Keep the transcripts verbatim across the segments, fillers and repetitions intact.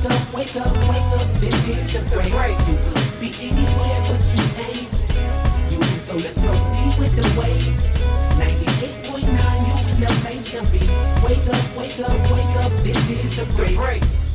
Wake up, wake up, wake up, this is the breaks. You could be anywhere but you ain't. You in, so let's proceed with the wave. ninety-eight point nine, you in the place to be. Wake up, wake up, wake up, this is the breaks.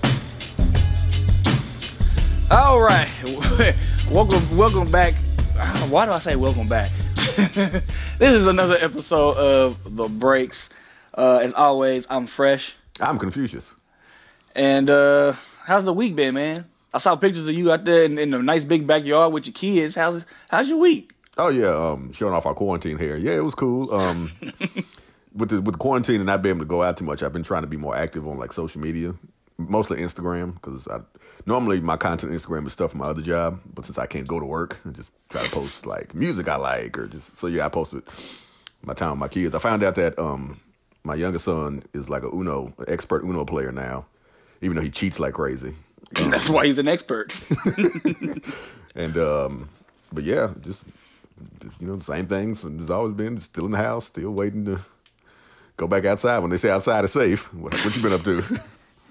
All right, welcome, welcome back. Why do I say welcome back? This is another episode of The Breaks. Uh, as always, I'm Fresh. I'm Confucius. And uh, how's the week been, man? I saw pictures of you out there in, in the nice big backyard with your kids. How's how's your week? Oh yeah, um, showing off our quarantine here. Yeah, it was cool. Um, with the with the quarantine and not being able to go out too much, I've been trying to be more active on like social media, mostly Instagram, because I normally my content on Instagram is stuff from my other job, but since I can't go to work, I just try to post like music I like or just so yeah, I posted my time with my kids. I found out that um, my youngest son is like a Uno, an expert Uno player now, even though he cheats like crazy. Um, That's why he's an expert. and um, but yeah, just. You know, the same things there's always been, still in the house, still waiting to go back outside when they say outside is safe. What, what you been up to?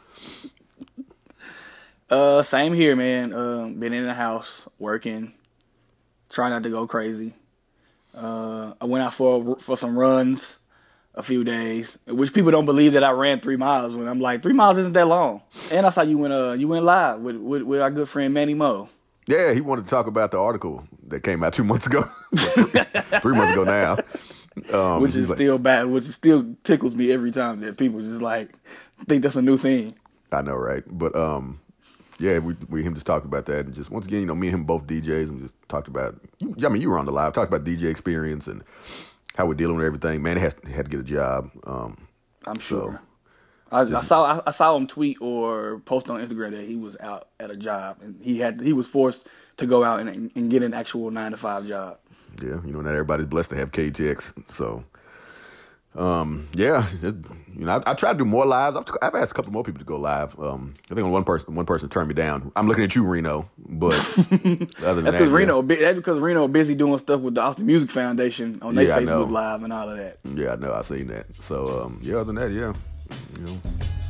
uh, same here, man. Uh, been in the house, working, trying not to go crazy. Uh, I went out for for some runs a few days, which people don't believe that I ran three miles when I'm like, three miles isn't that long. And I saw you went uh you went live with, with, with our good friend Manny Mo. Yeah, he wanted to talk about the article that came out two months ago, three months ago now. Um, which is like, still bad, which still tickles me every time that people just like think that's a new thing. I know, right? But um, yeah, we we him just talked about that and just once again, you know, me and him both D Js and we just talked about. I mean, you were on the live, talked about D J experience and how we're dealing with everything. Man, he has had to get a job. Um, I'm sure. So, I, I saw I, I saw him tweet or post on Instagram that he was out at a job and he had he was forced to go out and, and get an actual nine to five job. Yeah, you know, not everybody's blessed to have K T X. So, um, yeah, it, you know, I, I try to do more lives. I've, I've asked a couple more people to go live. Um, I think one person one person turned me down. I'm looking at you, Reno, but other than that's that, because Reno yeah. that's because Reno busy doing stuff with the Austin Music Foundation on their Yeah, I Facebook know. Live and all of that. Yeah, I know. I seen that. So, um, yeah, other than that, yeah, you know.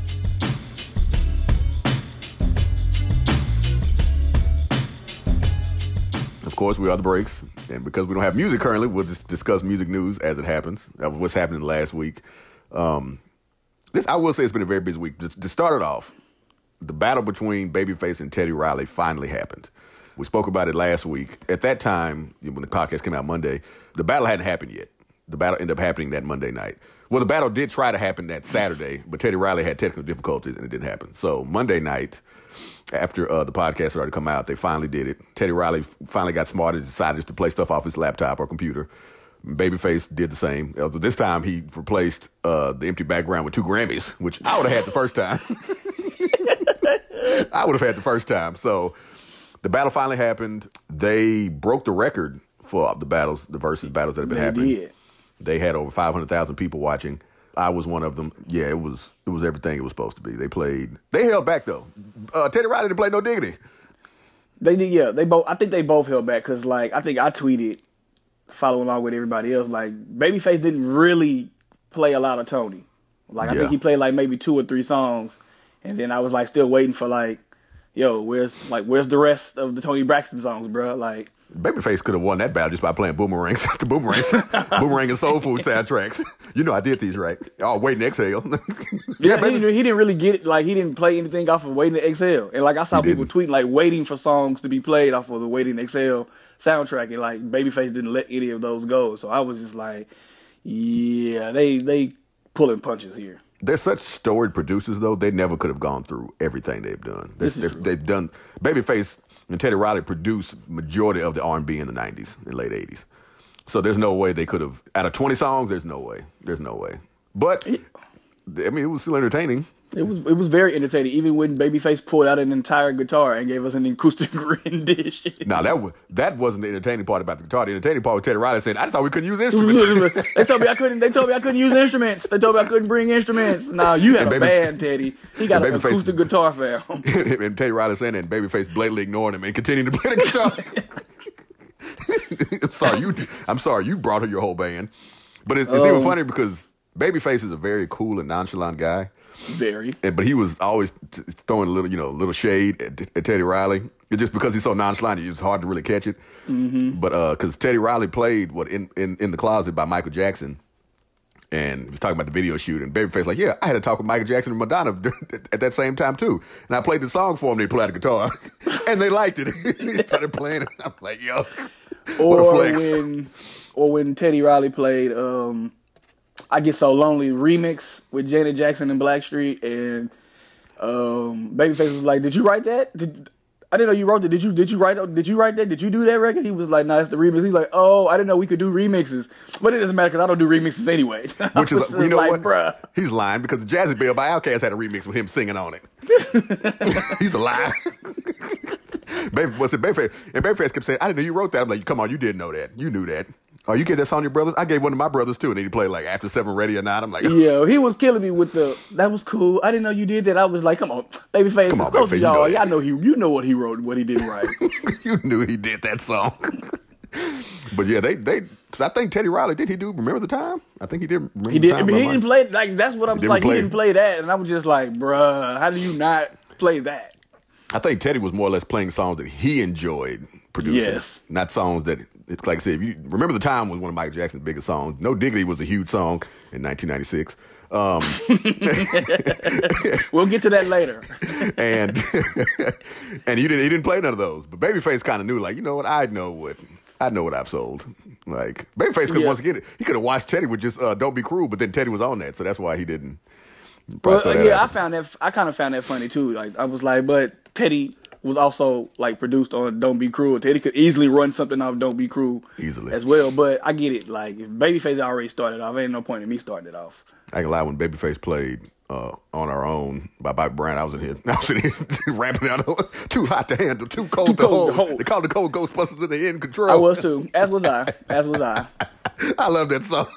Of course, we are The Breaks, and because we don't have music currently, we'll just discuss music news as it happens. That was what's happening last week. Um, this, I will say, it's been a very busy week. Just to start it off, the battle between Babyface and Teddy Riley finally happened. We spoke about it last week. At that time, when the podcast came out Monday, the battle hadn't happened yet. The battle ended up happening that Monday night. Well, the battle did try to happen that Saturday, but Teddy Riley had technical difficulties and it didn't happen. So Monday night, after uh, the podcast started to come out, they finally did it. Teddy Riley finally got smart and decided just to play stuff off his laptop or computer. Babyface did the same. Although this time he replaced uh, the empty background with two Grammys, which I would have had the first time. I would have had the first time. So the battle finally happened. They broke the record for the battles, the versus battles that have been They happening. did. They had over five hundred thousand people watching. I was one of them. Yeah, it was it was everything it was supposed to be. They played. They held back though. Uh, Teddy Riley didn't play no diggity. They did, yeah. They both. I think they both held back because, like, I think I tweeted, following along with everybody else, like, Babyface didn't really play a lot of Tony. Like, I Yeah. think he played like maybe two or three songs, and then I was like still waiting for like, yo, where's like where's the rest of the Tony Braxton songs, bro? Like, Babyface could have won that battle just by playing Boomerangs, the Boomerangs, Boomerang and Soul Food soundtracks. You know I did these right. Oh, Wait and Exhale. yeah, Baby- he, didn't, he didn't really get it. Like, he didn't play anything off of Waiting to Exhale, and like I saw He people didn't. tweeting like waiting for songs to be played off of the Waiting to Exhale soundtrack, and like Babyface didn't let any of those go. So I was just like, yeah, they they pulling punches here. They're such storied producers, though. They never could have gone through everything they've done. They're, This is they're, true. they've done. Babyface and Teddy Riley produced majority of the R and B in the nineties and late eighties. So there's no way they could have. Out of twenty songs, there's no way. There's no way. But I mean, it was still entertaining. It was it was very entertaining, even when Babyface pulled out an entire guitar and gave us an acoustic rendition. Now that was, that wasn't the entertaining part about the guitar. The entertaining part was Teddy Riley saying, "I thought we couldn't use instruments." they told me I couldn't. They told me I couldn't use instruments. They told me I couldn't bring instruments. Nah, you had And a Baby- band, Teddy. He got an and Babyface- acoustic guitar for him. And Teddy Riley saying that, and Babyface blatantly ignoring him and continuing to play the guitar. I'm sorry, you. I'm sorry, you brought her your whole band. But it's, it's Oh. even funny because Babyface is a very cool and nonchalant guy. Very. And, but he was always t- throwing a little, you know, little shade at, at Teddy Riley. It's just because he's so nonchalant, it's hard to really catch it. Mm-hmm. But because uh, Teddy Riley played what in, in in the Closet by Michael Jackson, and he was talking about the video shoot, and Babyface like, yeah, I had to talk with Michael Jackson and Madonna at that same time too, and I played the song for them. They played the guitar, and they liked it. He started playing it. I'm like, yo, or what a flex. when, or when Teddy Riley played um, "I Get So Lonely" remix with Janet Jackson and Blackstreet, and um, Babyface was like, "Did you write that? Did, I didn't know you wrote that. Did you? Did you write? Did you write that? Did you do that record?" He was like, "No, nah, it's the remix." He's like, "Oh, I didn't know we could do remixes, but it doesn't matter because I don't do remixes anyway." Which is, you know like, what? Bruh. He's lying because the Jazzy Bell by Outkast had a remix with him singing on it. He's a liar. Baby, what's it? Babyface and Babyface kept saying, "I didn't know you wrote that." I'm like, "Come on, you didn't know that. You knew that." Oh, you gave that song to your brothers? I gave one to my brothers too, and he played like After Seven Ready or Not. I'm like, yeah, he was killing me with the. That was cool. I didn't know you did that. I was like, come on, Babyface, Come on, close Babyface, to you y'all. know Y'all that. know he. You know what he wrote, what he didn't write. you knew he did that song. But yeah, they they. Cause I think Teddy Riley did he do Remember the Time? I think he did. Remember He the did. Time I mean, by he Mike. didn't play like that's what I was didn't like. play He it. didn't play that, and I was just like, bruh, how do you not play that? I think Teddy was more or less playing songs that he enjoyed producing, Yes. not songs that it's like I said. If you Remember the Time was one of Michael Jackson's biggest songs. No Diggity was a huge song in nineteen ninety-six. Um, We'll get to that later. and and you didn't he didn't play none of those. But Babyface kind of knew, like, you know what, I know what I know what I've sold. Like Babyface could Yeah. once again he could have watched Teddy with just uh, Don't Be Cruel, but then Teddy was on that, so that's why he didn't. Well, throw uh, that yeah, I out there. found that. I kind of found that funny too. Like I was like, but Teddy was also like produced on Don't Be Cruel. Teddy could easily run something off Don't Be Cruel Easily. as well. But I get it. Like if Babyface already started off, ain't no point in me starting it off. I can lie, when Babyface played uh, On Our Own by Bobby Brown, I was in here, I was in here rapping out, too hot to handle, too cold, Too to, cold hold. to hold. They called the cold Ghostbusters in the end control. I was too. As was I. As was I. I love that song.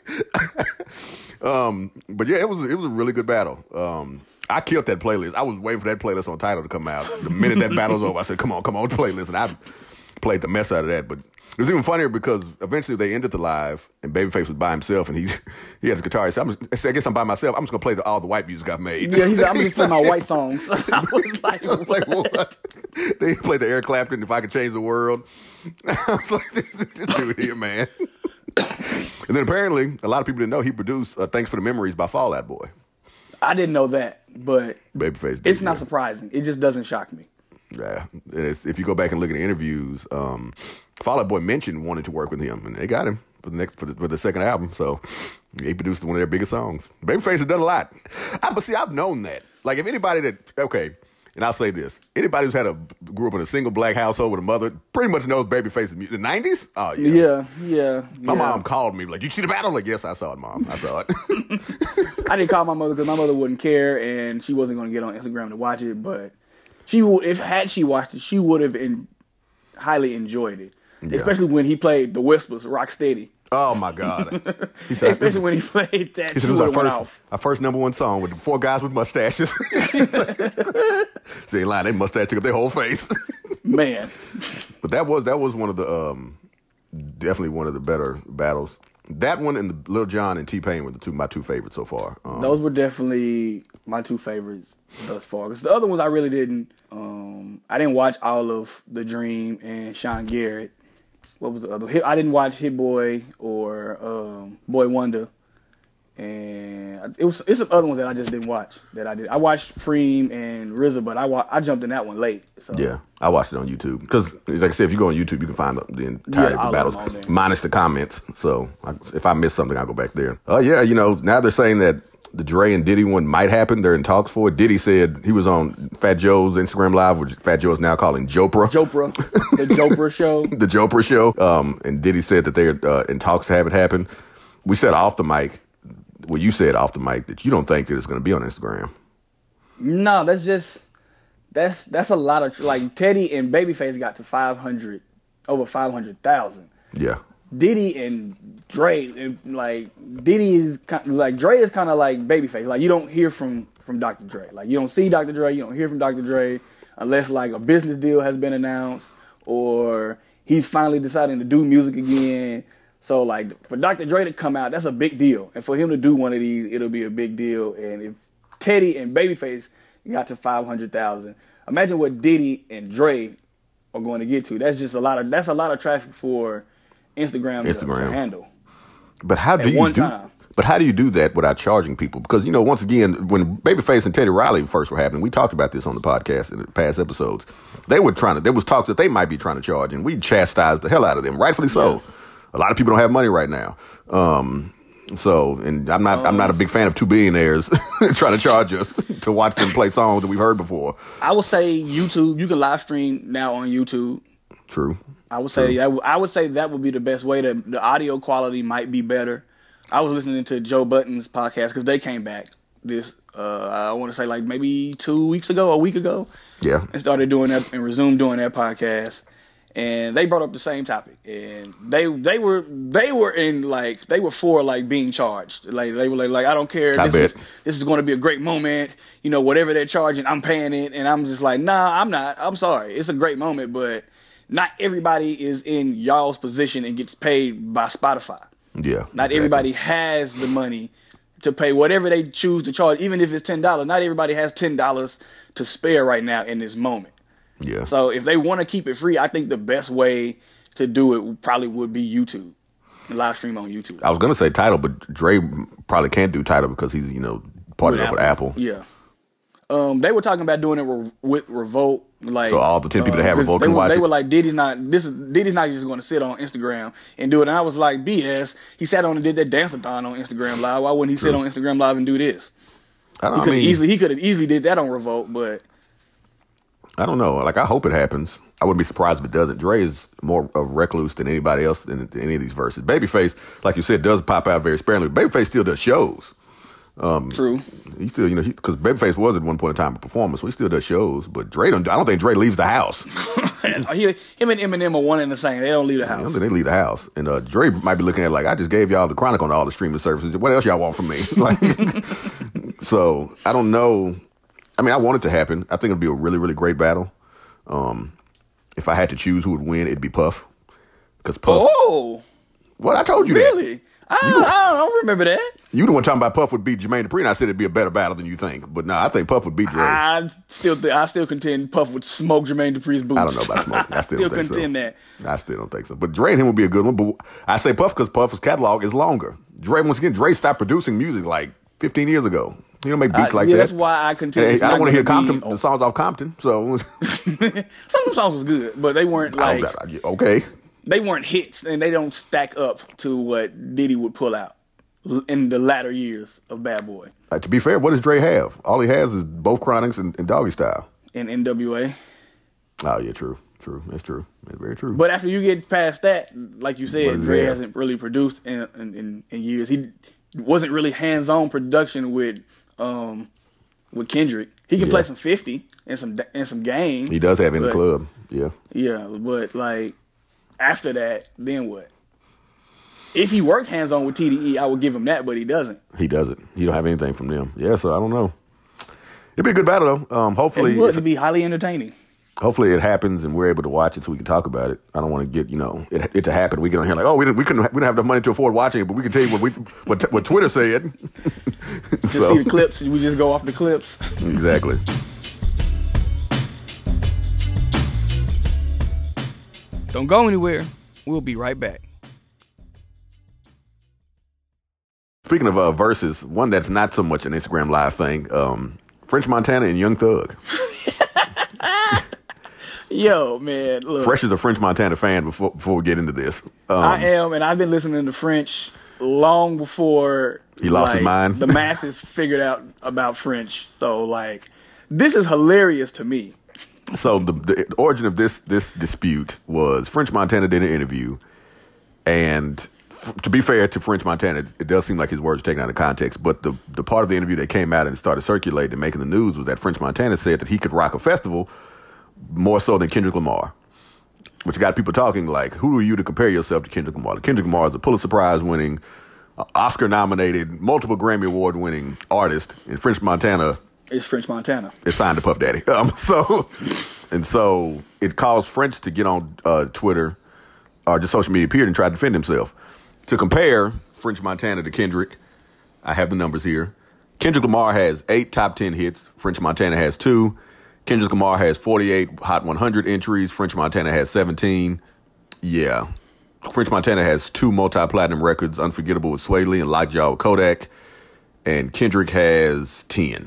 um, but yeah, it was it was a really good battle. Um, I killed that playlist. I was waiting for that playlist on Tidal to come out. The minute that battle was over, I said, "Come on, come on, playlist," and I played the mess out of that. But it was even funnier because eventually they ended the live, and Babyface was by himself, and he he had his guitar. He said, I'm just, I said, "I guess I'm by myself. I'm just gonna play the, all the white music I've made." Yeah, he said, I'm just playing my white songs. I was like, I was like, what? They played the Eric Clapton, "If I Could Change the World." I was like, this, this dude here, man. And then apparently, a lot of people didn't know he produced uh, "Thanks for the Memories" by Fall Out Boy. I didn't know that, but Babyface did, it's not yeah. surprising. It just doesn't shock me. Yeah, it's, if you go back and look at the interviews, um, Fall Out Boy mentioned wanting to work with him, and they got him for the next for the, for the second album. So he produced one of their biggest songs. Babyface has done a lot. I, but see, I've known that. Like, if anybody that okay, and I'll say this: anybody who's had a grew up in a single black household with a mother pretty much knows Babyface's music. The nineties? Oh yeah. Yeah, yeah. My yeah. mom called me like, "Did you see the battle?" I'm like, yes, I saw it, Mom. I saw it. I didn't call my mother because my mother wouldn't care, and she wasn't going to get on Instagram to watch it. But she, would, if had she watched it, she would have in, highly enjoyed it. Yeah. Especially when he played The Whispers, Rock Steady. Oh my God! He said, Especially when he played that, He she said it was would our have went first, off. our first number one song with the four guys with mustaches. See, ain't lying, they mustache took up their whole face. Man. But that was that was one of the um, definitely one of the better battles. That one and the Lil Jon and T-Pain were the two my two favorites so far. Um, Those were definitely my two favorites thus far. Because the other ones I really didn't. Um, I didn't watch all of The Dream and Sean Garrett. What was the other? I didn't watch Hit Boy or um, Boy Wonder. And it was it's some other ones that I just didn't watch that I did. I watched Preem and R Z A, but I wa- I jumped in that one late. So. Yeah, I watched it on YouTube because, like I said, if you go on YouTube, you can find the, the entirety Yeah, of the all of battles, them on there. minus the comments. So I, if I miss something, I'll go back there. Oh yeah, you know, now they're saying that the Dre and Diddy one might happen. They're in talks for it. Diddy said he was on Fat Joe's Instagram Live, which Fat Joe is now calling Jopra. Jopra, the Jopra show. The Jopra show. Um, and Diddy said that they're uh, in talks to have it happen. We said off the mic, well, you said off the mic that you don't think that it's going to be on Instagram. No, that's just that's that's a lot of like Teddy and Babyface got to five hundred, over five hundred thousand. Yeah. Diddy and Dre, and like Diddy is kind like Dre is kind of like Babyface. Like you don't hear from from Doctor Dre. Like you don't see Doctor Dre, you don't hear from Doctor Dre unless like a business deal has been announced or he's finally deciding to do music again. So like for Doctor Dre to come out, that's a big deal, and for him to do one of these, it'll be a big deal. And if Teddy and Babyface got to five hundred thousand. Imagine what Diddy and Dre are going to get to. That's just a lot of that's a lot of traffic for Instagram, Instagram. To, to handle. But how do At you one do? time. But how do you do that without charging people? Because, you know, once again, when Babyface and Teddy Riley first were happening, we talked about this on the podcast in the past episodes. They were trying to, there was talks that they might be trying to charge, and we chastised the hell out of them, rightfully so. Yeah. A lot of people don't have money right now. Um, so, and I'm not, um, I'm not a big fan of two billionaires trying to charge us to watch them play songs that we've heard before. I would say YouTube, you can live stream now on YouTube. True. I would say, True. I would say that would be the best way. To, the audio quality might be better. I was listening to Joe Budden's podcast because they came back this, uh, I want to say like maybe two weeks ago, a week ago. Yeah. And started doing that and resumed doing that podcast. And they brought up the same topic. And they they were they were in like, they were for like being charged. Like they were like, like I don't care. I this bet. is this is going to be a great moment. You know, whatever they're charging, I'm paying it. And I'm just like, nah, I'm not. I'm sorry. It's a great moment, but not everybody is in y'all's position and gets paid by Spotify. Yeah. Not exactly. everybody has the money to pay whatever they choose to charge, even if it's ten dollars. Not everybody has ten dollars to spare right now in this moment. Yeah. So if they want to keep it free, I think the best way to do it probably would be YouTube, live stream on YouTube. I was going to say Tidal, but Dre probably can't do Tidal because he's, you know, partnered up with Apple. Yeah. Um, they were talking about doing it re- with Revolt. Like, so all the ten people uh, that have Revolt they can were, watch they it? They were like, Diddy's not, this is, Diddy's not just going to sit on Instagram and do it. And I was like, B S. He sat on and did that dance-a-thon on Instagram Live. Why wouldn't he True. sit on Instagram Live and do this? I don't, he could I mean, easily he could have easily did that on Revolt, but I don't know. Like, I hope it happens. I wouldn't be surprised if it doesn't. Dre is more of a recluse than anybody else in, in any of these verses. Babyface, like you said, does pop out very sparingly. Babyface still does shows. Um, True. He still, you know, because Babyface was at one point in time a performer, so he still does shows. But Dre, don't, I don't think Dre leaves the house. he, him and Eminem are one and the same. They don't leave the house. I don't think they leave the house. And uh, Dre might be looking at it like, I just gave y'all the chronic on all the streaming services. What else y'all want from me? Like, so I don't know. I mean, I want it to happen. I think it'll be a really, really great battle. Um, if I had to choose who would win, it'd be Puff. Because Puff. Oh. What? I told you really? that. Really? I, don't, I don't remember that. You the one talking about Puff would beat Jermaine Dupri, and I said it'd be a better battle than you think. But no, nah, I think Puff would beat Dre. I still, th- I still contend Puff would smoke Jermaine Dupri's boots. I don't know about smoking. I still, still don't think contend so. that. I still don't think so. But Dre and him would be a good one. But I say Puff because Puff's catalog is longer. Dre, once again, Dre stopped producing music like fifteen years ago. He don't make beats I, like yeah, that. That's why I contend. Hey, I don't want to hear Compton, be, oh. the songs off Compton. So some of the songs was good, but they weren't like okay. They weren't hits, and they don't stack up to what Diddy would pull out in the latter years of Bad Boy. Uh, to be fair, what does Dre have? All he has is both Chronics and, and Doggy Style. And N W A. Oh, yeah, true. True. That's true. That's very true. But after you get past that, like you said, Dre there? hasn't really produced in, in, in, in years. He wasn't really hands-on production with um, with Kendrick. He can yeah. play some fifty and some and some game. He does have in but, the club. Yeah. Yeah, but like after that, then what? If he worked hands-on with T D E, I would give him that, but he doesn't. He doesn't. He don't have anything from them. Yeah, so I don't know. It'd be a good battle, though. Um, hopefully, it would it, be highly entertaining. Hopefully, it happens and we're able to watch it so we can talk about it. I don't want to get you know it, it to happen. We get on here like, oh, we didn't, we couldn't, we didn't have enough money to afford watching it, but we can tell you what we what what Twitter said. Just so, see the clips. We just go off the clips. Exactly. Don't go anywhere. We'll be right back. Speaking of uh, verses, one that's not so much an Instagram Live thing, um, French Montana and Young Thug. Yo, man, look. Fresh is a French Montana fan before before we get into this. Um, I am, and I've been listening to French long before he lost like, his mind. the masses figured out about French. So, like, this is hilarious to me. So the, the origin of this this dispute was French Montana did an interview, and f- to be fair to French Montana, it, it does seem like his words are taken out of context. But the the part of the interview that came out and started circulating and making the news was that French Montana said that he could rock a festival more so than Kendrick Lamar, which got people talking like, who are you to compare yourself to Kendrick Lamar? Kendrick Lamar is a Pulitzer Prize winning, uh, Oscar nominated, multiple Grammy Award winning artist, and French Montana is French Montana. It's signed to Puff Daddy. Um, so, and so it caused French to get on uh, Twitter or just social media period and try to defend himself. To compare French Montana to Kendrick, I have the numbers here. Kendrick Lamar has eight top ten hits. French Montana has two. Kendrick Lamar has forty-eight Hot one hundred entries. French Montana has seventeen. Yeah. French Montana has two multi-platinum records, Unforgettable with Sway Lee and Lockjaw with Kodak. And Kendrick has ten.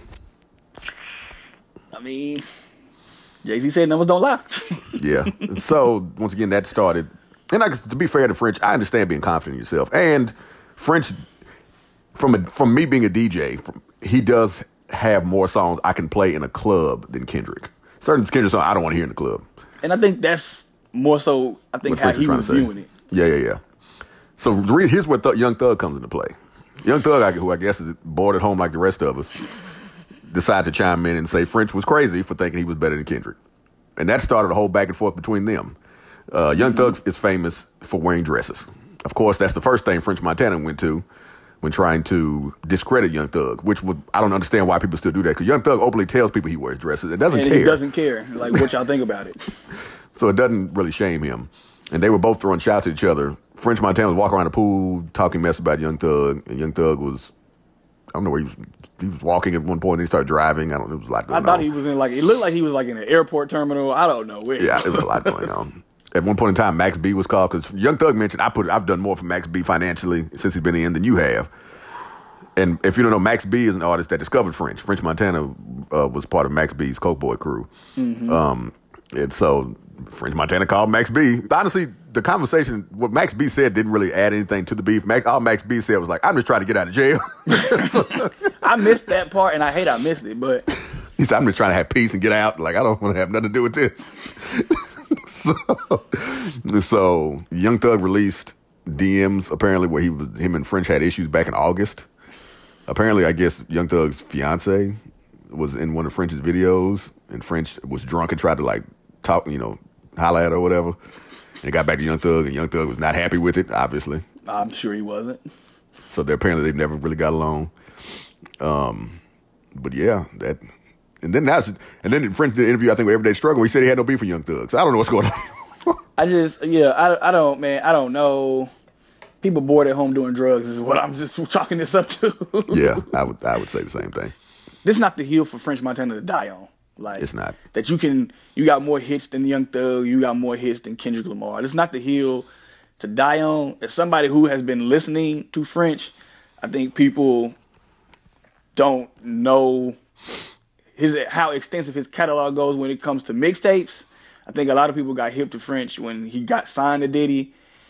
I mean, Jay-Z said numbers don't lie. Yeah. So, once again, that started. And I, to be fair to French, I understand being confident in yourself. And French, from a, from me being a D J, he does have more songs I can play in a club than Kendrick. Certain Kendrick songs I don't want to hear in the club. And I think that's more so, I think, how he was viewing it. Yeah, yeah, yeah. So here's where Th- Young Thug comes into play. Young Thug, who I guess is bored at home like the rest of us, decided to chime in and say French was crazy for thinking he was better than Kendrick. And that started a whole back and forth between them. Uh, Young mm-hmm. Thug is famous for wearing dresses. Of course, that's the first thing French Montana went to when trying to discredit Young Thug, which would, I don't understand why people still do that, because Young Thug openly tells people he wears dresses and doesn't and care. he doesn't care, like what y'all think about it. So it doesn't really shame him. And they were both throwing shots at each other. French Montana was walking around the pool talking mess about Young Thug, and Young Thug was, I don't know where he was, he was walking at one point and he started driving. I don't know, it was a lot going on. I thought on. he was in like, it looked like he was like in an airport terminal. I don't know where. Yeah, it was a lot going on. At one point in time, Max B was called, because Young Thug mentioned, I put, I've done more for Max B financially since he's been in than you have. And if you don't know, Max B is an artist that discovered French. French Montana uh, was part of Max B's Coke Boy crew. Mm-hmm. Um, and so French Montana called Max B. Honestly, the conversation, what Max B said didn't really add anything to the beef. Max, all Max B said was like, I'm just trying to get out of jail. so, I missed that part, and I hate I missed it, but... He said, I'm just trying to have peace and get out. Like, I don't want to have nothing to do with this. so, so Young Thug released D Ms, apparently, where he was, him and French had issues back in August. Apparently, I guess Young Thug's fiance was in one of French's videos, and French was drunk and tried to, like, talk, you know, holler at her or whatever. And got back to Young Thug, and Young Thug was not happy with it, obviously. I'm sure he wasn't. So they apparently they've never really got along. Um, but yeah, that, and then that's, and then French did an interview, I think, with Everyday Struggle. He said he had no beef with Young Thug. So I don't know what's going on. I just, yeah, I, I don't, man, I don't know. People bored at home doing drugs is what I'm just chalking this up to. Yeah, I would, I would say the same thing. This is not the hill for French Montana to die on. Like, it's not. That you can, you got more hits than Young Thug, you got more hits than Kendrick Lamar. It's not the hill to die on. As somebody who has been listening to French, I think people don't know his how extensive his catalog goes when it comes to mixtapes. I think a lot of people got hip to French when he got signed to Diddy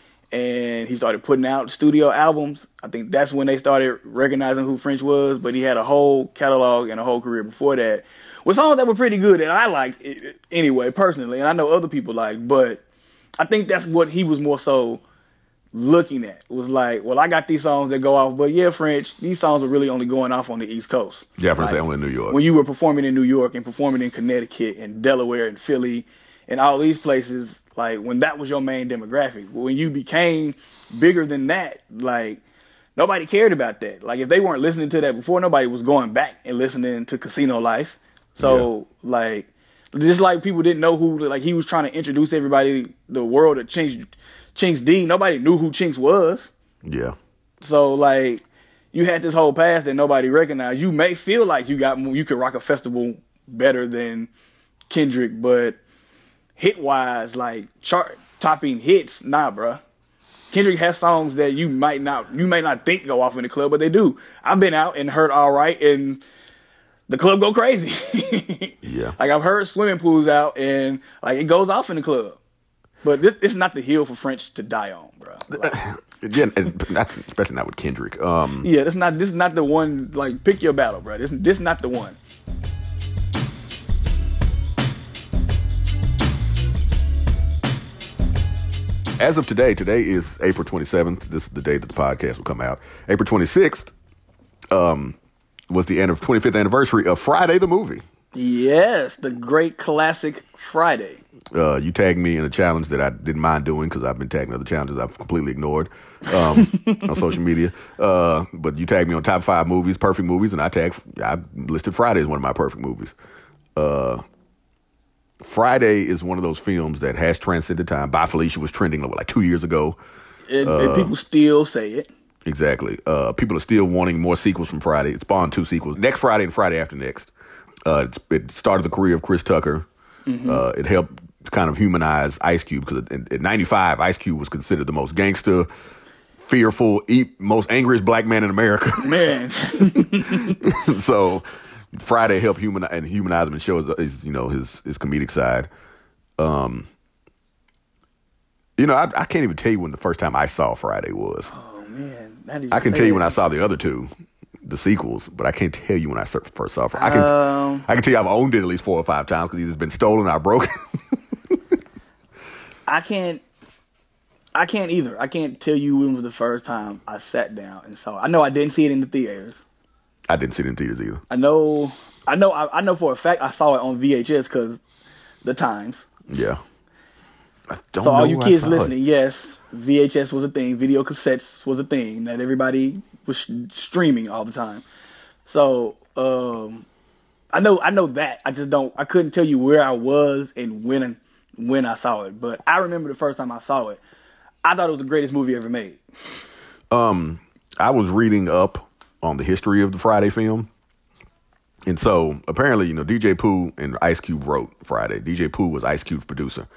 and he started putting out studio albums. I think that's when they started recognizing who French was, but he had a whole catalog and a whole career before that with songs that were pretty good and I liked it anyway, personally, and I know other people liked, but I think that's what he was more so looking at. Was like, well, I got these songs that go off, but yeah, French, these songs are really only going off on the East Coast. Yeah, I'm going to like, say only in New York. When you were performing in New York and performing in Connecticut and Delaware and Philly and all these places, like when that was your main demographic. When you became bigger than that, like nobody cared about that. Like if they weren't listening to that before, nobody was going back and listening to Casino Life. So yeah. like, just like people didn't know who, like he was trying to introduce everybody, the world of Chinks, Chinks D. Nobody knew who Chinks was. Yeah. So like, you had this whole past that nobody recognized. You may feel like you got, you could rock a festival better than Kendrick, but hit wise, like chart topping hits, nah, bruh. Kendrick has songs that you might not, you may not think go off in the club, but they do. I've been out and heard All Right, and the club go crazy. Yeah. Like I've heard Swimming Pools out, and like it goes off in the club. But this, it's not the hill for French to die on, bro. Like, Again, not, especially not with Kendrick. Um, yeah, this not this is not the one. Like, pick your battle, bro. This this not the one. As of today, today is April twenty-seventh. This is the day that the podcast will come out. April twenty-sixth um, was the end of twenty-fifth anniversary of Friday the movie. Yes, the great classic Friday. Uh, you tagged me in a challenge that I didn't mind doing because I've been tagging other challenges I've completely ignored um, on social media. Uh, but you tagged me on top five movies, perfect movies, and I tagged, I listed Friday as one of my perfect movies. Uh, Friday is one of those films that has transcended time. By Felicia was trending like two years ago. And, uh, and people still say it. Exactly. Uh, people are still wanting more sequels from Friday. It spawned two sequels. Next Friday and Friday after next. Uh, it's, it started the career of Chris Tucker. Mm-hmm. Uh, it helped kind of humanize Ice Cube because in, in ninety-five, Ice Cube was considered the most gangster, fearful, e- most angriest black man in America. Man. So Friday helped humanize and humanize him and show his, his you know his his comedic side. Um, you know, I, I can't even tell you when the first time I saw Friday was. Oh man, that is I can tell you that. when I saw the other two, the sequels, but I can't tell you when I first saw Friday. I can Um, I can tell you I've owned it at least four or five times because it's been stolen or broken. I can't. I can't either. I can't tell you when was the first time I sat down and saw it. I know I didn't see it in the theaters. I didn't see it in theaters either. I know. I know. I, I know for a fact I saw it on V H S because the times. Yeah. I don't So know all you who I kids saw listening, it. yes, V H S was a thing. Video cassettes was a thing that everybody was sh- streaming all the time. So um, I know. I know that. I just don't. I couldn't tell you where I was and when when I saw it. But I remember the first time I saw it. I thought it was the greatest movie ever made. Um, I was reading up on the history of the Friday film. And so apparently, you know, D J Pooh and Ice Cube wrote Friday. D J Pooh was Ice Cube's producer.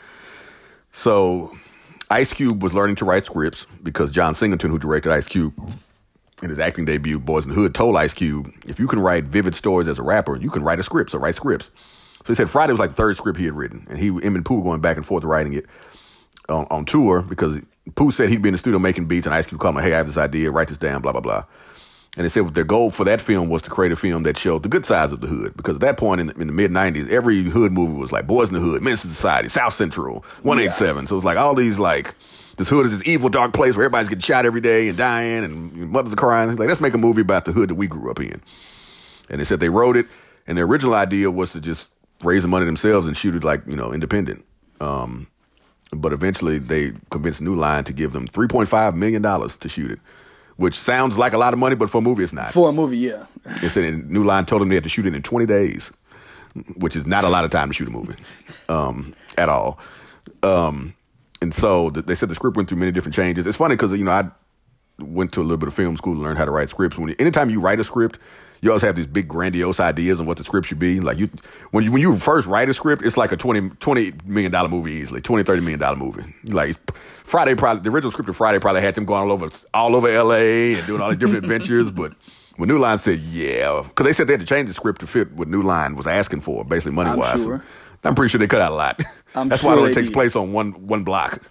So Ice Cube was learning to write scripts because John Singleton, who directed Ice Cube in his acting debut, Boys in the Hood, told Ice Cube, if you can write vivid stories as a rapper, you can write a script, so write scripts. So he said Friday was like the third script he had written. And he, him and Pooh were going back and forth writing it on, on tour because Pooh said he'd be in the studio making beats and Ice Cube called him, hey, I have this idea, write this down, blah, blah, blah. And they said their goal for that film was to create a film that showed the good sides of the hood. Because at that point in the, in the mid-nineties, every hood movie was like Boys in the Hood, Menace to Society, South Central, one eighty-seven. Yeah. So it was like all these like, this hood is this evil, dark place where everybody's getting shot every day and dying and mothers are crying. It's like, let's make a movie about the hood that we grew up in. And they said they wrote it. And their original idea was to just raise the money themselves and shoot it like, you know, independent. Um, but eventually they convinced New Line to give them three point five million dollars to shoot it. Which sounds like a lot of money, but for a movie, it's not. For a movie, yeah. They said New Line told them they had to shoot it in twenty days, which is not a lot of time to shoot a movie um, at all. Um, and so they said the script went through many different changes. It's funny because, you know, I went to a little bit of film school to learn how to write scripts. When you, anytime you write a script, you always have these big grandiose ideas on what the script should be. Like you, when you when you first write a script, it's like a twenty, twenty million dollars movie easily, twenty, thirty million dollars movie. Like Friday, probably the original script of Friday probably had them going all over all over L A and doing all these different adventures. But when New Line said, yeah, because they said they had to change the script to fit what New Line was asking for, basically money wise. I'm sure. I'm pretty sure they cut out a lot. I'm That's sure why it only they takes did. place on one one block.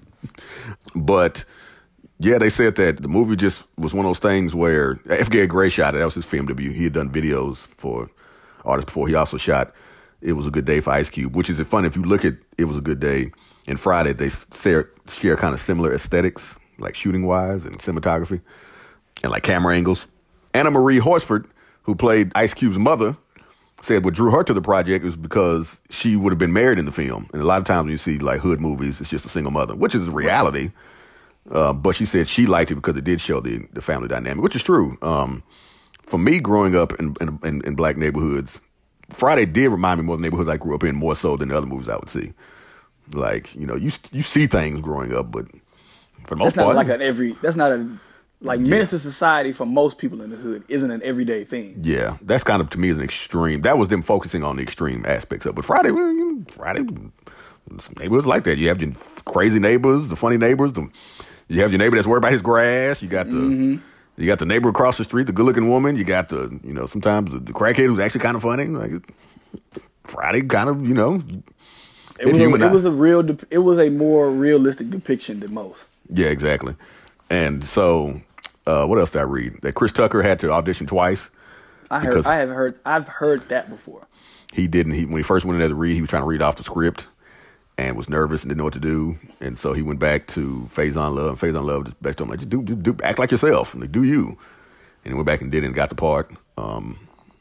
But yeah, they said that the movie just was one of those things where F. Gary Gray shot it. That was his film debut. He had done videos for artists before. He also shot It Was a Good Day for Ice Cube, which is funny. If you look at It Was a Good Day and Friday, they share, share kind of similar aesthetics, like shooting-wise and cinematography and like camera angles. Anna Marie Horsford, who played Ice Cube's mother, said what drew her to the project was because she would have been married in the film. And a lot of times when you see like hood movies, it's just a single mother, which is reality. Uh, but she said she liked it because it did show the, the family dynamic, which is true. Um, for me, growing up in, in, in, in black neighborhoods, Friday did remind me more of the neighborhoods I grew up in, more so than the other movies I would see. Like, you know, you you see things growing up, but for the most That's not part, like an every. That's not a like Yeah. Menace to Society for most people in the hood isn't an everyday thing. yeah, that's kind of to me is an extreme. That was them focusing on the extreme aspects of it. But Friday, well, you know, Friday, neighborhoods like that. You have your crazy neighbors, the funny neighbors. The, you have your neighbor that's worried about his grass. You got the Mm-hmm. you got the neighbor across the street, the good looking woman. You got the you know sometimes the, the crackhead who's actually kind of funny. Like Friday, kind of you know. It was, a, it was a real. dep- It was a more realistic depiction than most. Yeah, exactly. And so, uh, what else did I read? That Chris Tucker had to audition twice. I heard. Because- I have heard. I've heard that before. He didn't. He when he first went in there to read, he was trying to read off the script and was nervous and didn't know what to do. And so he went back to Faison Love. And Faison Love just basically told him, like, just do, do, do, act like yourself. Like, do you. And he went back and did it and got the part. Um,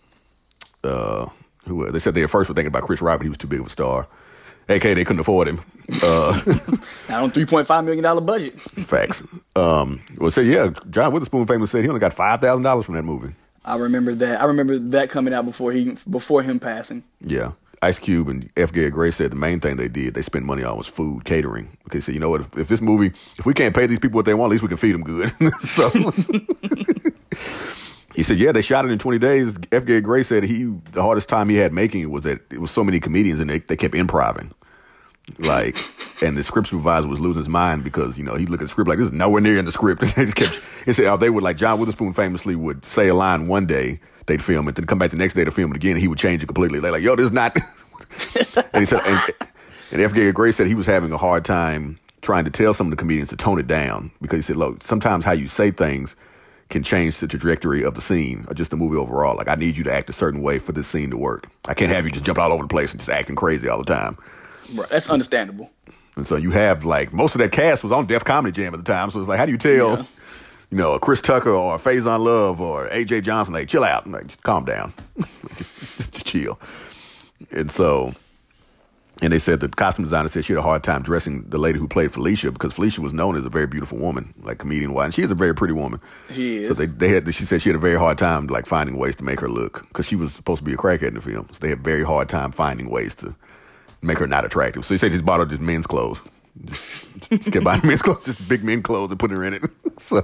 uh, who they said they at first were thinking about Chris Rock, but he was too big of a star. A K A they couldn't afford him. Uh, Not on three point five million dollar budget. facts. Um, well, say yeah. John Witherspoon famously said he only got five thousand dollars from that movie. I remember that. I remember that coming out before he before him passing. Yeah. Ice Cube and F. Gary Gray said the main thing they did, they spent money on was food, catering. Okay, so you know what? If, if this movie, if we can't pay these people what they want, at least we can feed them good. So he said, yeah, they shot it in twenty days. F. Gary Gray said he the hardest time he had making it was that it was so many comedians and they, they kept improving. Like, and the script supervisor was losing his mind because, you know, he'd look at the script like, this is nowhere near in the script. They just kept, he said, oh, they would, like John Witherspoon famously would say a line one day, they'd film it, then come back the next day to film it again, and he would change it completely. They're like, yo, this is not. And he said, and, and F. Gary Gray said he was having a hard time trying to tell some of the comedians to tone it down because he said, look, sometimes how you say things can change the trajectory of the scene or just the movie overall. Like, I need you to act a certain way for this scene to work. I can't have you just jumping all over the place and just acting crazy all the time. Bro, that's understandable. And so you have, like, most of that cast was on Def Comedy Jam at the time. So it's like, how do you tell, yeah. you know, Chris Tucker or Faison Love or A J Johnson, like, chill out. Like, just calm down. just, just, just chill. And so, and they said the costume designer said she had a hard time dressing the lady who played Felicia because Felicia was known as a very beautiful woman, like comedian-wise. And she is a very pretty woman. She is. So they, they had, she said she had a very hard time, like, finding ways to make her look because she was supposed to be a crackhead in the film. So they had a very hard time finding ways to make her not attractive. So he said he bought her just men's clothes. Just, just kept buying men's clothes, just big men clothes and putting her in it. So,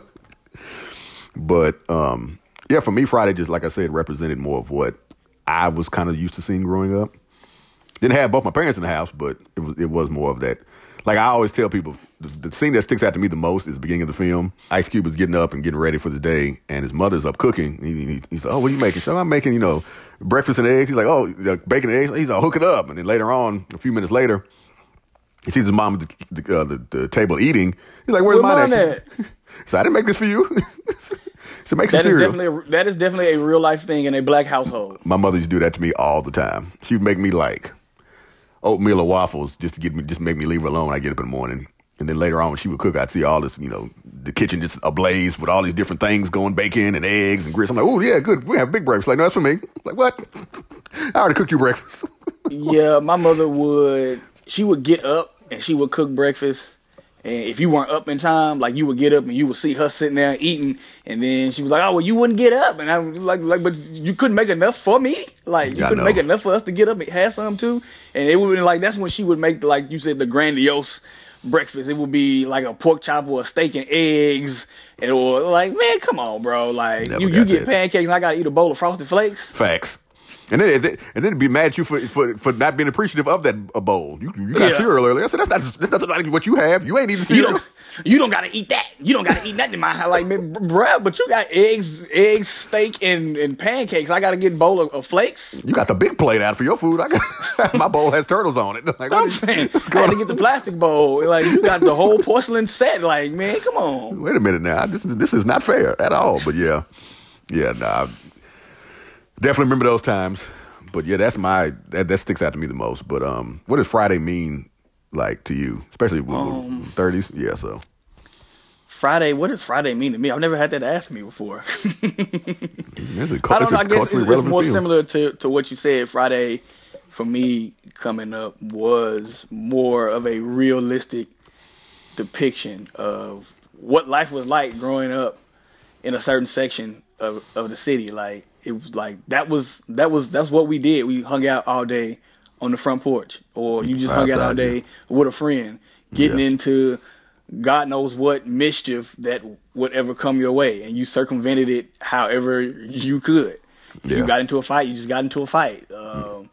but um, yeah, for me, Friday just, like I said, represented more of what I was kind of used to seeing growing up. Didn't have both my parents in the house, but it was it was more of that. Like I always tell people, the, the scene that sticks out to me the most is the beginning of the film. Ice Cube is getting up and getting ready for the day, and his mother's up cooking. He, he, he's like, oh, what are you making? So I'm making, you know, breakfast and eggs. He's like, oh, bacon and eggs. He's like, hook it up. And then later on, a few minutes later, he sees his mom at the, the, uh, the, the table eating. He's like, where's Where mine at? at? So I didn't make this for you. So make some That is cereal. definitely a, that is definitely a real life thing in a black household. My mother used to do that to me all the time. She would make me like oatmeal or waffles just to get me, just make me leave her alone when I get up in the morning. And then later on when she would cook, I'd see all this, you know, the kitchen just ablaze with all these different things going, bacon and eggs and grits. I'm like, oh yeah, good. We have big breakfast. Like, no, that's for me. Like, what? I already cooked you breakfast. Yeah, my mother would, she would get up and she would cook breakfast. And if you weren't up in time, like you would get up and you would see her sitting there eating, and then she was like, "Oh, well, you wouldn't get up," and I was like, "Like, but you couldn't make enough for me. Like, you I couldn't know. make enough for us to get up and have some too." And it would be like that's when she would make, like you said, the grandiose breakfast. It would be like a pork chop or a steak and eggs, and or like, man, come on, bro. Like, Never you, got you get that. pancakes, and I gotta eat a bowl of Frosted Flakes. Facts. And then, and then and then be mad at you for, for for not being appreciative of that a bowl. You you got Yeah. cereal earlier. I said that's not that's not like what you have. You ain't eating You cereal. don't, you don't gotta eat that. You don't gotta eat nothing in my house. Like, man, bruh, but you got eggs, eggs, steak, and, and pancakes. I gotta get a bowl of, of flakes. You got the big plate out for your food. I got my bowl has turtles on it. Like, what I'm is, saying, what's I going had to on? get the plastic bowl. Like, you got the whole porcelain set. Like, man, come on. Wait a minute now. This is this is not fair at all. But yeah, yeah, nah. Definitely remember those times. But yeah, that's my that, that sticks out to me the most. But um, what does Friday mean like to you, especially with Um, thirties? Yeah, so Friday, what does Friday mean to me? I've never had that asked me before. it's a, I don't it's know. a I guess culturally it's, it's relevant more film. similar to, to what you said. Friday, for me, coming up was more of a realistic depiction of what life was like growing up in a certain section of, of the city. Like, it was like that was that was that's what we did. We hung out all day on the front porch, or you just hung out all Outside, day yeah. with a friend, getting Yeah. into God knows what mischief that would ever come your way, and you circumvented it however you could. If Yeah. you got into a fight, you just got into a fight. Um,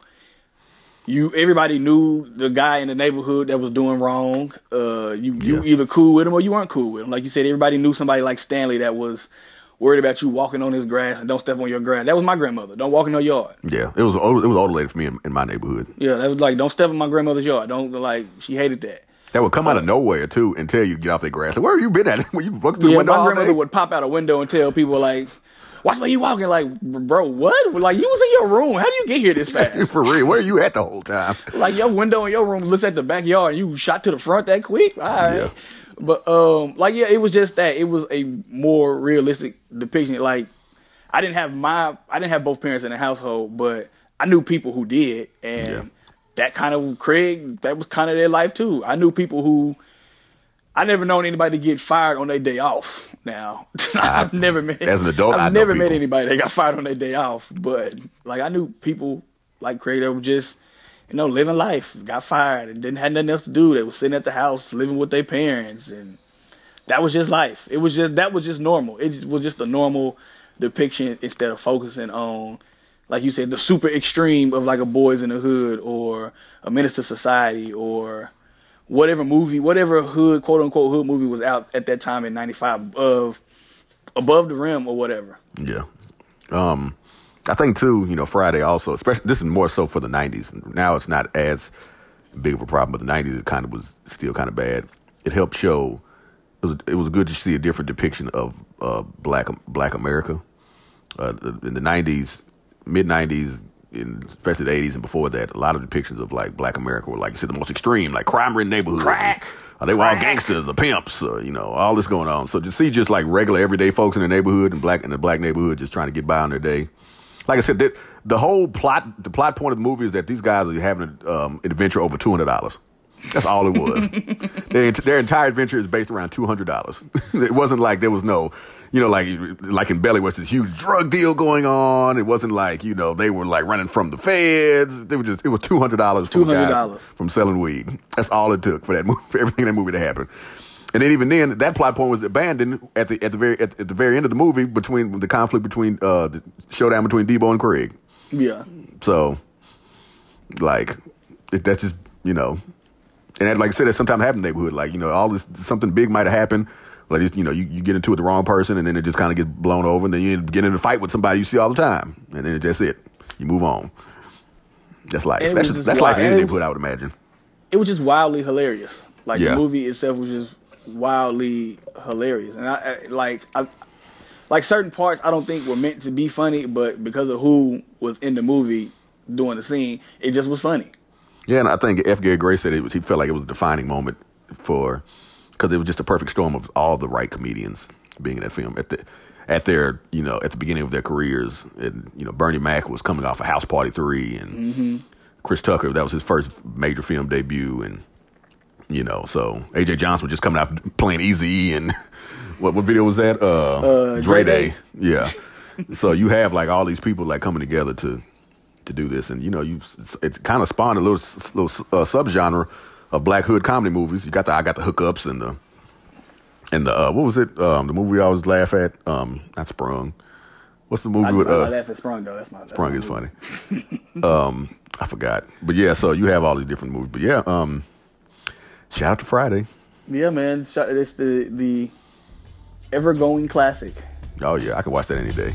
you everybody knew the guy in the neighborhood that was doing wrong. Uh, you you Yeah. either cool with him or you weren't cool with him. Like you said, everybody knew somebody like Stanley that was worried about you walking on his grass and don't step on your grass. That was my grandmother. Don't walk in her yard. Yeah, it was old, it was older lady for me in, in my neighborhood. Yeah, that was like, don't step in my grandmother's yard. Don't, like, she hated that. That would come out of nowhere too and tell you to get off their grass. Like, where have you been at? When you walk through the Yeah, window my all grandmother day? would pop out a window and tell people, like, watch where you walking. Like, bro, what? Like, you was in your room. How do you get here this fast? For real, where are you at the whole time? Like, your window in your room looks at the backyard and you shot to the front that quick? All right. Yeah. But, um, like, yeah, it was just that. It was a more realistic depiction. Like, I didn't have my, I didn't have both parents in the household, but I knew people who did. And Yeah. that kind of, Craig, that was kind of their life too. I knew people who, I never known anybody to get fired on their day off. Now, I've never met, as an adult, I've I know never met people. anybody that got fired on their day off. But, like, I knew people like Craig that were just, you know, living life, got fired and didn't have nothing else to do. They was sitting at the house living with their parents, and that was just life. It was just that was just normal. It just, was just a normal depiction instead of focusing on, like you said, the super extreme of like a Boys in the Hood or a Menace to Society or whatever movie, whatever hood, quote unquote hood movie was out at that time in ninety-five of Above the Rim or whatever. Yeah. Um, I think too, you know, Friday also, especially, this is more so for the nineties. Now it's not as big of a problem, but the nineties it kind of was still kind of bad. It helped show, it was, it was good to see a different depiction of uh, black black America. Uh, in the nineties, mid nineties, in, especially the eighties and before that, a lot of depictions of like black America were, like you said, the most extreme, like crime-ridden neighborhoods. Crack. And, uh, they were Crack. all gangsters or pimps, or, you know, all this going on. So to see just like regular everyday folks in the neighborhood and black in the black neighborhood just trying to get by on their day. Like I said, the, the whole plot, the plot point of the movie is that these guys are having a, um, an adventure over two hundred dollars. That's all it was. their, their entire adventure is based around two hundred dollars. It wasn't like there was no, you know, like like in Belly was this huge drug deal going on. It wasn't like, you know, they were like running from the feds. They were just, it was two hundred dollars from, two hundred dollars from selling weed. That's all it took for that movie, for everything in that movie to happen. And then even then, that plot point was abandoned at the at the very at, at the very end of the movie between the conflict between uh, the showdown between Debo and Craig. Yeah. So, like, it, that's just, you know, and that, like I said, that sometimes happens in the neighborhood. Like, you know, all this something big might have happened. Like, it's, you know, you, you get into it with the wrong person, and then it just kind of gets blown over, and then you get in a fight with somebody you see all the time, and then that's it. You move on. That's life. And it That's was just, just that's wild. life in any And it- neighborhood, I would imagine. It was just wildly hilarious. Like Yeah. the movie itself was just wildly hilarious, and I, I like I, like certain parts I don't think were meant to be funny, but because of who was in the movie doing the scene, it just was funny. Yeah, and I think F. Gary Gray said it was, he felt like it was a defining moment for, because it was just a perfect storm of all the right comedians being in that film at the at their, you know, at the beginning of their careers. And, you know, Bernie Mac was coming off of House Party three, and Mm-hmm. Chris Tucker, that was his first major film debut, and, you know, so A J Johnson was just coming out playing Eazy, and what what video was that? Uh, Uh, Dre Dre Day. Day. Yeah. So you have like all these people like coming together to to do this, and you know, you it kind of spawned a little little uh, subgenre of black hood comedy movies. You got the I Got the Hookups and the and the uh, what was it? Um, the movie we always laugh at. Um, not Sprung. What's the movie I, with I uh, laugh at Sprung though. That's my that's Sprung my is movie. funny. um, I forgot, but yeah. So you have all these different movies, but yeah. Um, shout out to Friday. Yeah, man. Sh- It's the the ever going classic. Oh yeah, I can watch that any day.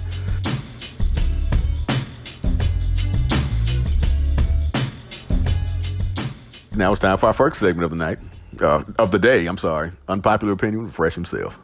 Now it's time for our first segment of the night, uh, of the day. I'm sorry, unpopular opinion with Fresh himself.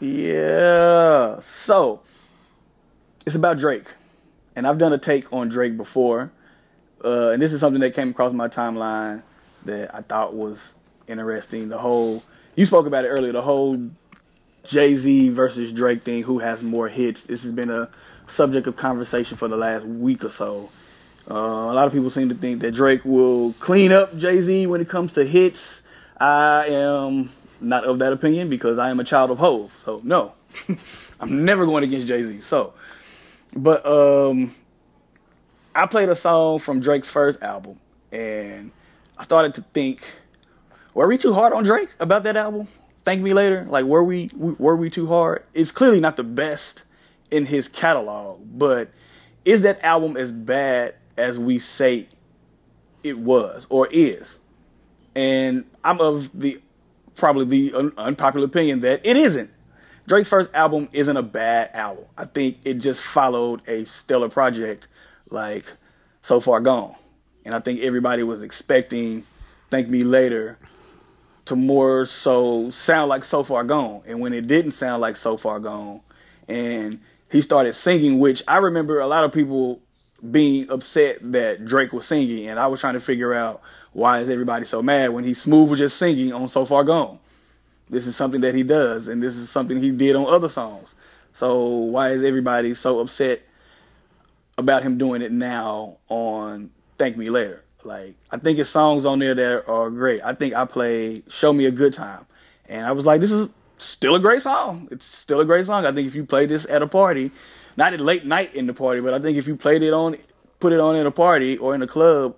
Yeah. So it's about Drake, and I've done a take on Drake before, uh, and this is something that came across my timeline that I thought was interesting. The whole you spoke about it earlier. The whole Jay-Z versus Drake thing. Who has more hits? This has been a subject of conversation for the last week or so. Uh, a lot of people seem to think that Drake will clean up Jay-Z when it comes to hits. I am not of that opinion because I am a child of Hov. So no, I'm never going against Jay-Z. So, but um, I played a song from Drake's first album, and I started to think, were we too hard on Drake about that album? Thank Me Later. Like, were we were we too hard? It's clearly not the best in his catalog, but is that album as bad as we say it was or is? And I'm of the probably the un- unpopular opinion that it isn't. Drake's first album isn't a bad album. I think it just followed a stellar project like So Far Gone. And I think everybody was expecting Thank Me Later to more so sound like So Far Gone. And when it didn't sound like So Far Gone, and he started singing, which I remember a lot of people being upset that Drake was singing, and I was trying to figure out why is everybody so mad when he Smooth was just singing on So Far Gone. This is something that he does, and this is something he did on other songs. So why is everybody so upset about him doing it now on Thank Me Later? Like, I think his songs on there that are great. I think I played Show Me a Good Time, and I was like, this is still a great song. It's still a great song. I think if you play this at a party, not at late night in the party, but I think if you played it on, put it on in a party or in a club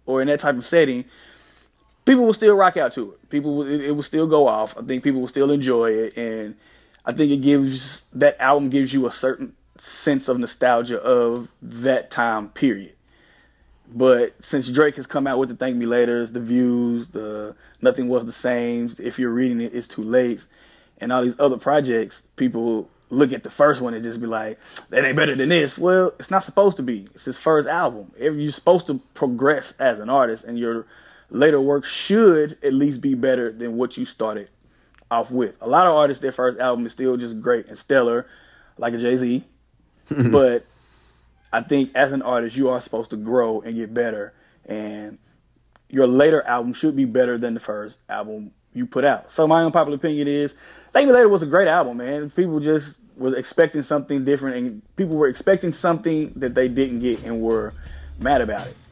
or in that type of setting, people will still rock out to it. People, will, it, it will still go off. I think people will still enjoy it, and I think it gives that album gives you a certain sense of nostalgia of that time period. But since Drake has come out with the Thank Me Laters, the Views, the Nothing Was the Same, If You're Reading It, It's Too Late, and all these other projects, people look at the first one and just be like, that ain't better than this. Well, it's not supposed to be. It's his first album. You're supposed to progress as an artist, and your later work should at least be better than what you started off with. A lot of artists, their first album is still just great and stellar, like a Jay-Z. But I think as an artist, you are supposed to grow and get better. And your later album should be better than the first album you put out. So my unpopular opinion is, Thank Me Later was a great album, man. People just was expecting something different, and people were expecting something that they didn't get and were mad about it.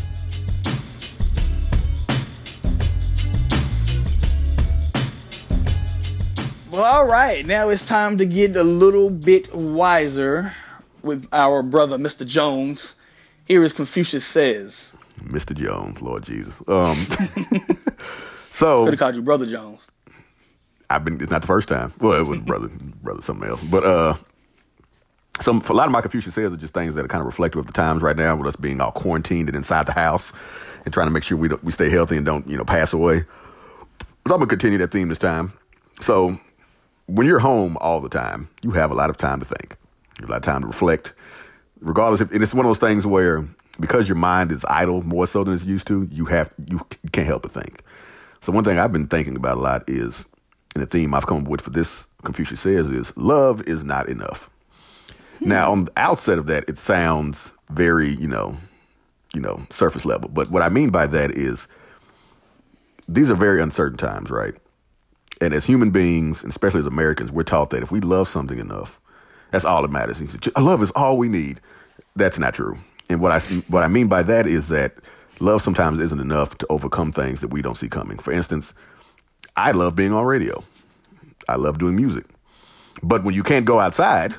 Well, all right. Now it's time to get a little bit wiser with our brother, Mister Jones. Here is Confucius Says. Mister Jones, Lord Jesus. Um, so could have called you Brother Jones. I've been. It's not the first time. Well, it wasn't brother, brother, something else. But uh, some for a lot of my Confucius Says are just things that are kind of reflective of the times right now, with us being all quarantined and inside the house, and trying to make sure we don't, we stay healthy and don't you know pass away. So I'm gonna continue that theme this time. So when you're home all the time, you have a lot of time to think. You have a lot of time to reflect, regardless. If, and it's one of those things where, because your mind is idle more so than it's used to, you have you can't help but think. So one thing I've been thinking about a lot is, and the theme I've come up with for this Confucius Says is, love is not enough. Hmm. Now, on the outset of that, it sounds very, you know, you know, surface level. But what I mean by that is, these are very uncertain times, right? And as human beings, and especially as Americans, we're taught that if we love something enough, that's all that matters. He said, love is all we need. That's not true. And what I, what I mean by that is that love sometimes isn't enough to overcome things that we don't see coming. For instance, I love being on radio. I love doing music. But when you can't go outside,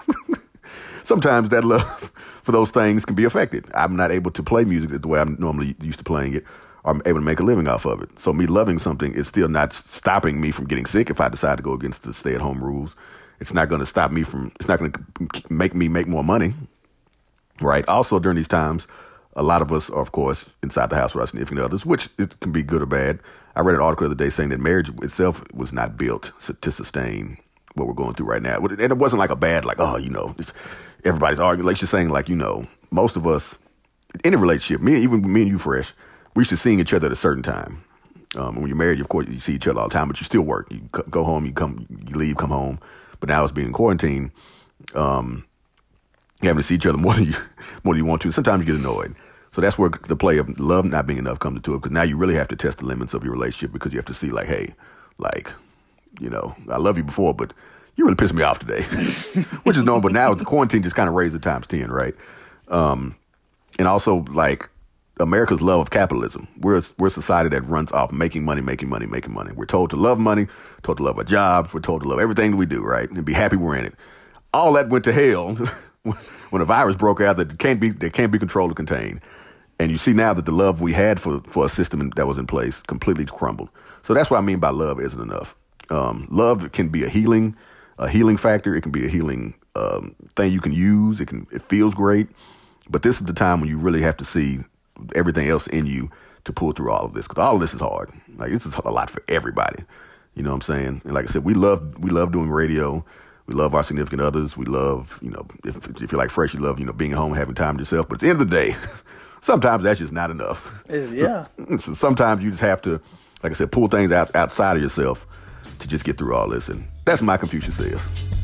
sometimes that love for those things can be affected. I'm not able to play music the way I'm normally used to playing it, or I'm able to make a living off of it. So me loving something is still not stopping me from getting sick if I decide to go against the stay-at-home rules. It's not going to stop me from, it's not going to make me make more money, right? Also, during these times, a lot of us are, of course, inside the house with our significant others, which it can be good or bad. I read an article the other day saying that marriage itself was not built to sustain what we're going through right now. And it wasn't like a bad, like, oh, you know, it's, everybody's arguing. Like, she's saying, like, you know, most of us, in a relationship, me, even me and you, Fresh, we used to seeing each other at a certain time. Um, when you're married, of course, you see each other all the time, but you still work. You go home, you come, you leave, come home. But now it's being in quarantine, um, you having to see each other more than you more than you want to. Sometimes you get annoyed. So that's where the play of love not being enough comes into it, because now you really have to test the limits of your relationship, because you have to see, like, hey, like, you know, I love you before, but you really pissed me off today, which is normal. But now the quarantine just kind of raised it times ten, right? Um, and also, like, America's love of capitalism. We're a, we're a society that runs off making money, making money, making money. We're told to love money, told to love our jobs, we're told to love everything that we do, right? And be happy we're in it. All that went to hell when a virus broke out that can't be that can't be controlled or contained. And you see now that the love we had for, for a system that was in place completely crumbled. So that's what I mean by love isn't enough. Um, love can be a healing, a healing factor. It can be a healing um, thing you can use. It can it feels great. But this is the time when you really have to see everything else in you to pull through all of this, because all of this is hard. Like, this is a lot for everybody. You know what I'm saying? And like I said, we love we love doing radio. We love our significant others. We love, you know, if, if you're like Fresh, you love, you know, being at home, having time to yourself. But at the end of the day, sometimes that's just not enough. Yeah. So, so sometimes you just have to, like I said, pull things out outside of yourself to just get through all this. And that's my Confucius Says.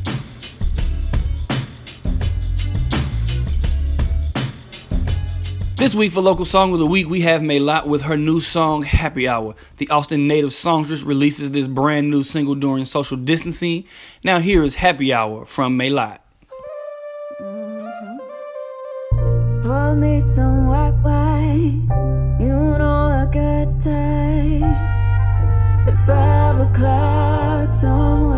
This week for Local Song of the Week, we have Maylot with her new song, Happy Hour. The Austin native songstress releases this brand new single during social distancing. Now here is Happy Hour from Maylot. Mm-hmm. Pour me some white wine, you know a good time. It's five o'clock somewhere.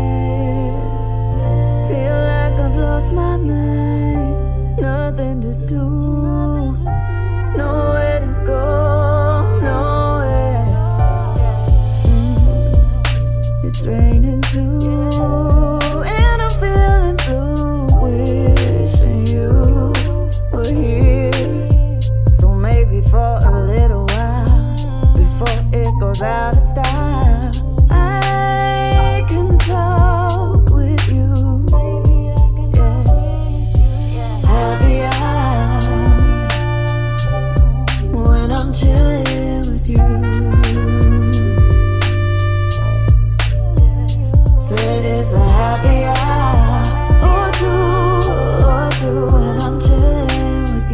Feel like I've lost my mind, nothing to do. Nowhere to go. goes out of style. I can talk with you. Yeah. Happy hour when I'm chilling with you. Said it's a happy hour or two, or two when I'm chilling with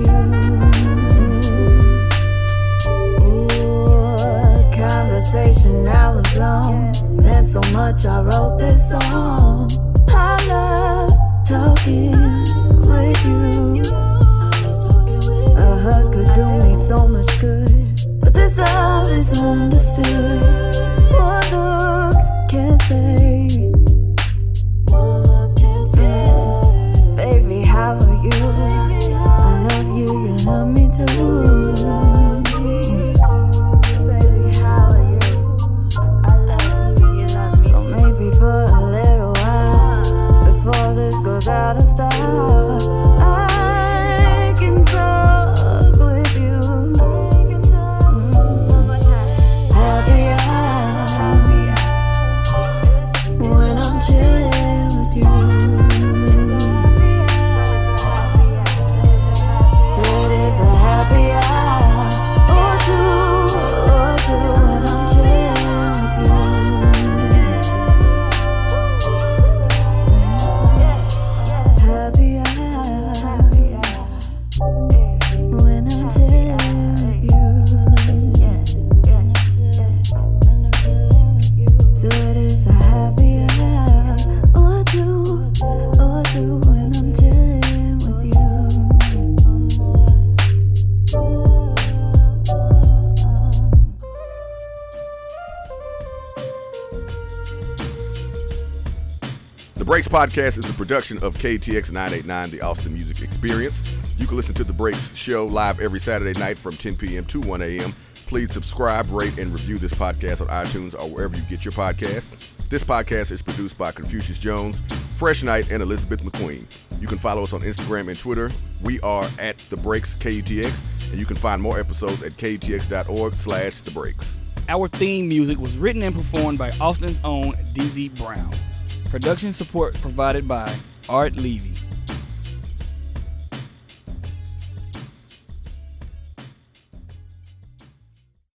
you. Ooh, conversation hours long, meant so much I wrote this song. I love talking with you. A hug could do me so much good, but this love is understood. One look can't say. One look can't say. Baby, how are you? I love you, you love me too. Baby, how are you? I love you, you love me too. So maybe for a little while, before this goes out of style, I can talk with you. Happy hour when I'm chilling with you. Said it's a happy hour or two, or two when I'm chilling with you. Happy hour when I'm chilling with you. Said it's a happy hour or two, or two when I'm chilling with you. The Breaks Podcast is a production of K T X nine eighty-nine, the Austin Music Experience. You can listen to The Breaks show live every Saturday night from ten p.m. to one a.m. Please subscribe, rate, and review this podcast on iTunes or wherever you get your podcasts. This podcast is produced by Confucius Jones, Fresh Knight, and Elizabeth McQueen. You can follow us on Instagram and Twitter. We are at The Breaks K U T X, and you can find more episodes at kutx.org slash The Breaks. Our theme music was written and performed by Austin's own D Z Brown. Production support provided by Art Levy.